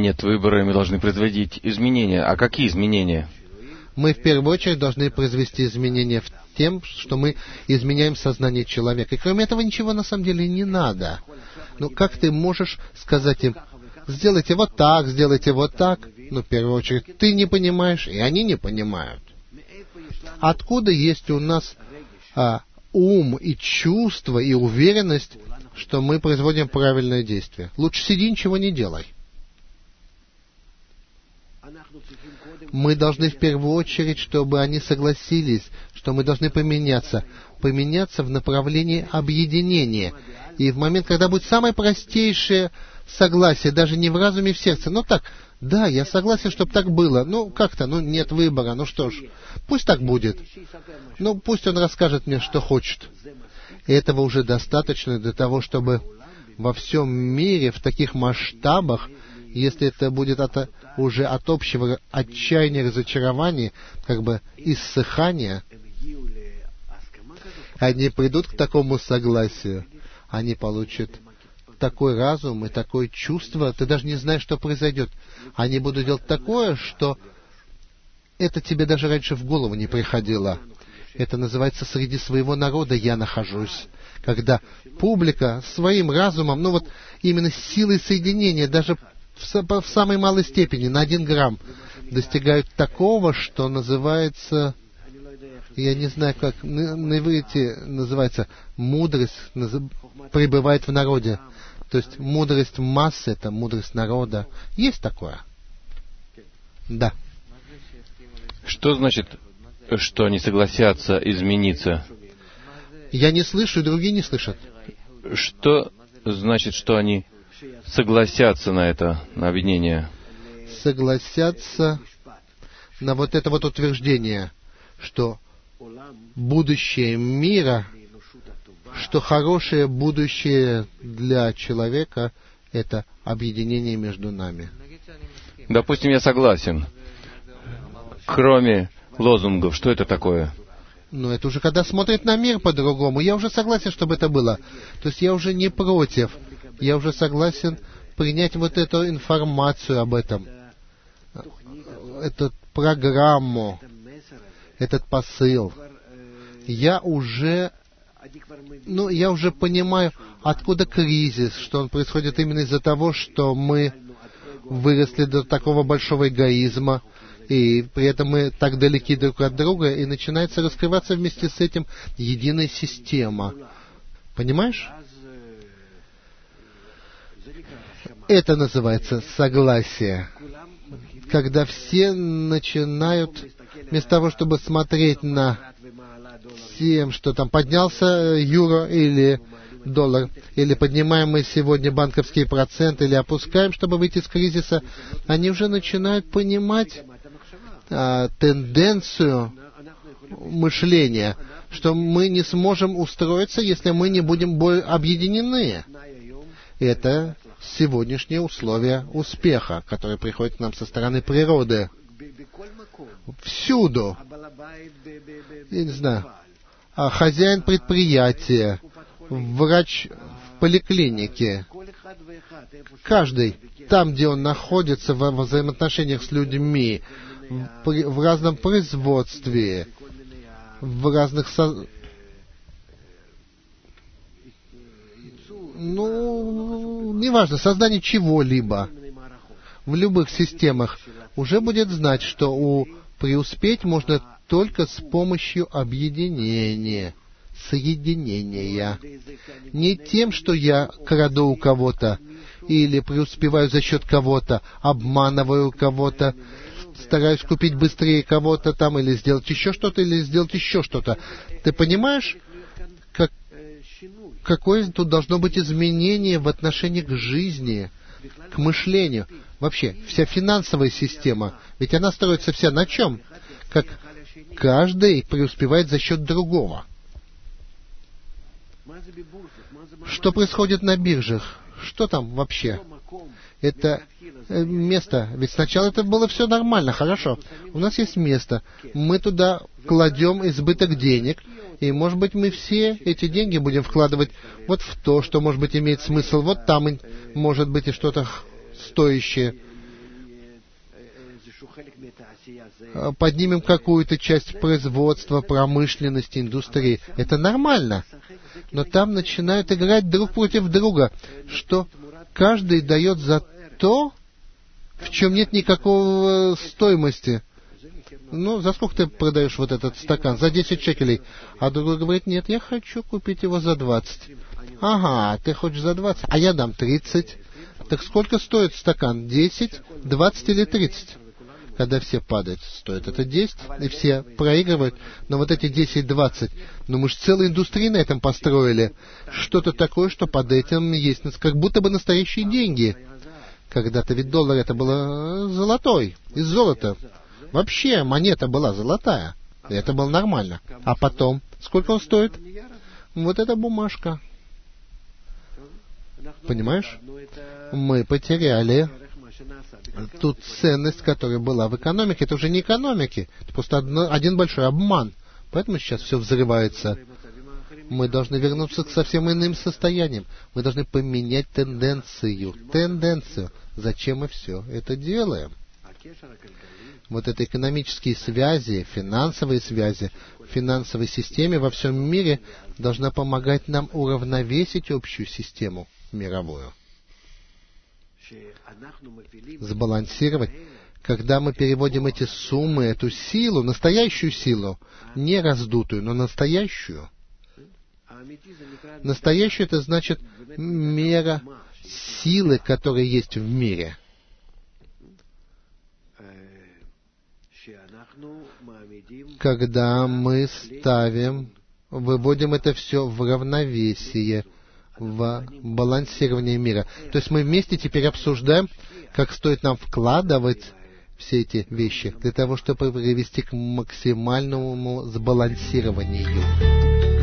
нет выбора, и мы должны производить изменения. А какие изменения? Мы в первую очередь должны произвести изменения в тем, что мы изменяем сознание человека. И кроме этого ничего на самом деле не надо. Но как ты можешь сказать им: сделайте вот так, сделайте вот так? Ну, в первую очередь, ты не понимаешь, и они не понимают. Откуда есть у нас ум и чувство, и уверенность, что мы производим правильное действие? Лучше сиди, ничего не делай. Мы должны в первую очередь, чтобы они согласились, что мы должны поменяться в направлении объединения. И в момент, когда будет самое простейшее согласие, даже не в разуме, в сердце, ну так, да, я согласен, чтобы так было, ну как-то, ну нет выбора, ну что ж, пусть так будет. Ну пусть он расскажет мне, что хочет. И этого уже достаточно для того, чтобы во всем мире, в таких масштабах, если это будет уже от общего отчаяния, разочарования, как бы иссыхания, они придут к такому согласию, они получат такой разум и такое чувство, ты даже не знаешь, что произойдет. Они будут делать такое, что это тебе даже раньше в голову не приходило. Это называется «среди своего народа я нахожусь». Когда публика своим разумом, ну вот именно силой соединения, даже в самой малой степени, на 1 грамм, достигают такого, что называется, я не знаю, как на иврите называется, мудрость пребывает в народе. То есть мудрость массы — это мудрость народа. Есть такое? Да. Что значит, что они согласятся измениться? Я не слышу, и другие не слышат. Что значит, что они согласятся на это, на объединение? Согласятся на вот это вот утверждение, что будущее мира, что хорошее будущее для человека — это объединение между нами. Допустим, я согласен. Кроме лозунгов, что это такое? Ну, это уже когда смотрит на мир по-другому. Я уже согласен, чтобы это было. То есть я уже не против. Я уже согласен принять вот эту информацию об этом. Эту программу, этот посыл. Я уже понимаю, откуда кризис, что он происходит именно из-за того, что мы выросли до такого большого эгоизма, и при этом мы так далеки друг от друга, и начинается раскрываться вместе с этим единая система. Понимаешь? Это называется согласие. Когда все начинают, вместо того, чтобы смотреть на тем, что там поднялся юро или доллар, или поднимаем мы сегодня банковские проценты, или опускаем, чтобы выйти из кризиса, они уже начинают понимать тенденцию мышления, что мы не сможем устроиться, если мы не будем объединены. Это сегодняшние условия успеха, которые приходят к нам со стороны природы. Всюду. Я не знаю. Хозяин предприятия, врач в поликлинике. Каждый, там, где он находится во взаимоотношениях с людьми, в разном производстве, в разных... неважно, создание чего-либо в любых системах уже будет знать, что преуспеть можно только с помощью объединения, соединения. Не тем, что я краду у кого-то, или преуспеваю за счет кого-то, обманываю кого-то, стараюсь купить быстрее кого-то там, или сделать еще что-то, или сделать еще что-то. Ты понимаешь, какое тут должно быть изменение в отношении к жизни, к мышлению? Вообще, вся финансовая система, ведь она строится вся на чем? Как каждый преуспевает за счет другого. Что происходит на биржах? Что там вообще? Это место. Ведь сначала это было все нормально, хорошо. У нас есть место. Мы туда кладем избыток денег. И, может быть, мы все эти деньги будем вкладывать вот в то, что, может быть, имеет смысл. Вот там, может быть, и что-то стоящее. поднимем какую-то часть производства, промышленности, индустрии. Это нормально. Но там начинают играть друг против друга, что каждый дает за то, в чем нет никакой стоимости. Ну, за сколько ты продаешь вот этот стакан? За 10 шекелей. А другой говорит, нет, я хочу купить его за 20. Ага, ты хочешь за 20, а я дам 30. Так сколько стоит стакан? 10, 20 или 30? Когда все падают, стоит это 10, и все проигрывают. Но вот эти 10-20, ну мы же целую индустрию на этом построили. Что-то такое, что под этим есть, как будто бы настоящие деньги. Когда-то ведь доллар это было золотой, из золота. Вообще монета была золотая. И это было нормально. А потом, сколько он стоит? Вот эта бумажка. Понимаешь? Мы потеряли ту ценность, которая была в экономике. Это уже не экономики. Это просто один большой обман. Поэтому сейчас все взрывается. Мы должны вернуться к совсем иным состояниям. Мы должны поменять тенденцию. Тенденцию. Зачем мы все это делаем? Вот это экономические связи, финансовые связи в финансовой системе во всем мире должна помогать нам уравновесить общую систему мировую. Сбалансировать. Когда мы переводим эти суммы, эту силу, настоящую силу, не раздутую, но настоящую. Настоящую — это значит мера силы, которая есть в мире. Когда мы выводим это все в равновесие, в балансирование мира. То есть мы вместе теперь обсуждаем, как стоит нам вкладывать все эти вещи для того, чтобы привести к максимальному сбалансированию.